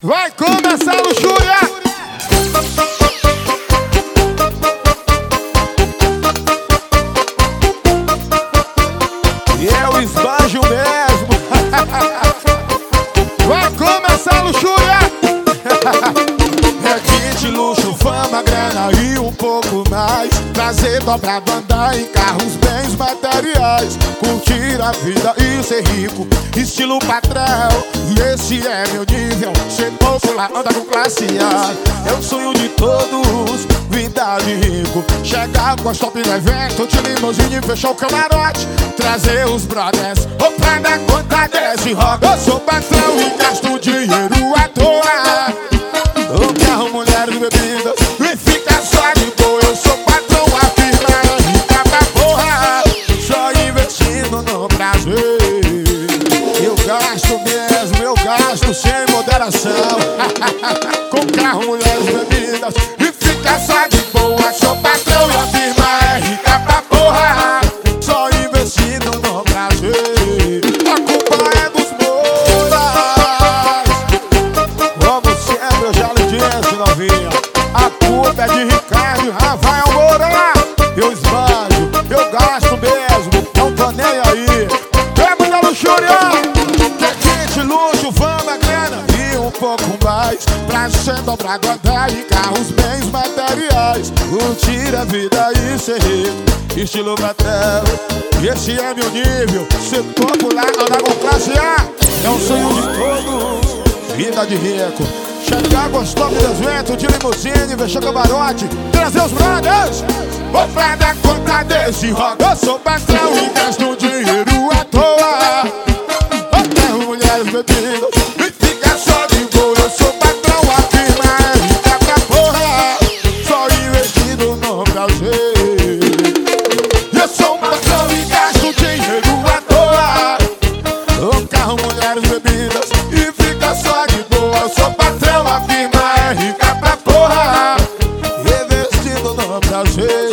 Vai começar a luxúria! E eu esbanjo mesmo. Vai começar a luxúria! Requinte, luxo, fama, grana e um pouco mais. Prazer dobrado, andar em carros, bens materiais. Curtir a vida e ser rico, estilo patrão. Esse é meu nível, ser popular, anda com classe A. É o sonho de todos, vida de rico. Chegar com as top no evento, de limousine, fechar o camarote. Trazer os brothers, ou pra dar conta desse rock. Eu sou patrão e gasto dinheiro à toa. Eu quero mulheres e bebidas e fica só de boa. Eu sou patrão, a firma é rica pra porra. Só investindo no prazer. Eu gasto mesmo, eu gasto sem moderação. Com carro, mulheres e bebidas e fica só de boa. Sou patrão e a firma é rica pra porra. Só investindo no prazer. A culpa é dos moras. Como sempre eu já lhe disse, novinha, a culpa é de Ricardo e Rafael Moura. Eu esbanjo, eu gasto mesmo, não tô nem aí. É muita luxúria, requinte, luxo, fama, grana e um pouco mais. Pra ser dobrado, andar em carros, bens materiais. Curtir a vida e ser rico, estilo patrão. Esse é meu nível, ser popular, andar com classe A. É um sonho de todos, vida de rico. Chegar com os top dos ventos, de limousine, fechar camarote. Trazer os brothers, vou pra dar conta desse rock. Eu sou patrão e gasto dinheiro à toa. Eu quero mulheres bebidas e fica só de boa. Eu sou patrão, a firma é rica pra porra. Só investindo no prazer. Eu sou patrão e gasto dinheiro à toa. Eu quero mulheres bebidas e fica só de boa. Eu sou patrão, a firma é rica pra porra. Investindo no prazer.